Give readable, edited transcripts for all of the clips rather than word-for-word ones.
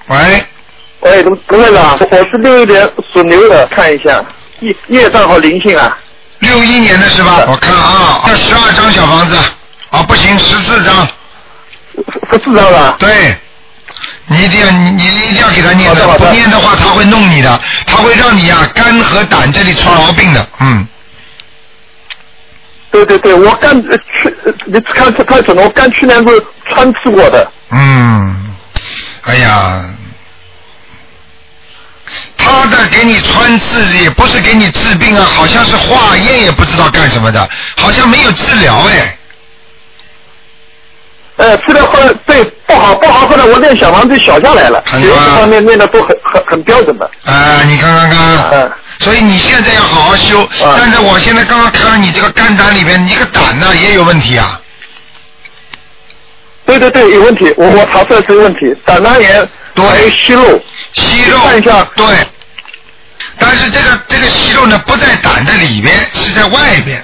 喂， 喂，卢台长，我是61年属牛的，看一下业障和灵性啊。 61年的是吧？我看啊，要12张小房子，啊不行，14张。 14张了。 对，你一定要给他念的，不念的话他会弄你的，他会让你啊肝和胆这里出毛病的， 对对对，我肝你看他怎么？我肝去年是穿刺过的。 哎呀，他的给你穿刺也不是给你治病啊，好像是化验也不知道干什么的，好像没有治疗哎。 治疗后来对不好，后来我练小房子小下来了，学习方面练的都很标准的。 你看看。所以你现在要好好修，但是我现在刚刚看了你这个肝胆里面，你这个胆呢也有问题啊。 对对对，有问题，我查出来是有问题，胆囊炎，还有息肉。看一下。 对。但是这个息肉呢不在胆的里边，是在外边。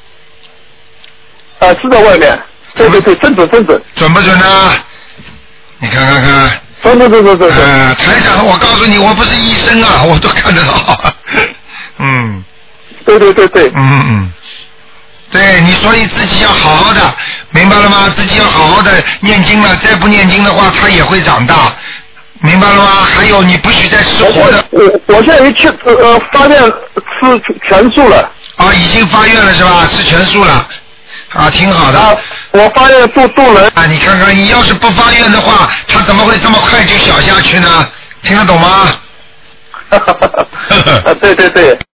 是在外面。对对对，正准。 准不准呢？你看。 准。 台长，我告诉你，我不是医生啊，我都看得到。 对。 对，你所以自己要好好的，明白了吗？自己要好好的念经了，再不念经的话，它也会长大，明白了吗？还有，你不许再吃活的。 我现在发愿吃全素了。 已经发愿了是吧？吃全素了。挺好的。 我发愿度人。 你看看，你要是不发愿的话，他怎么会这么快就小下去呢？听得懂吗？ 对。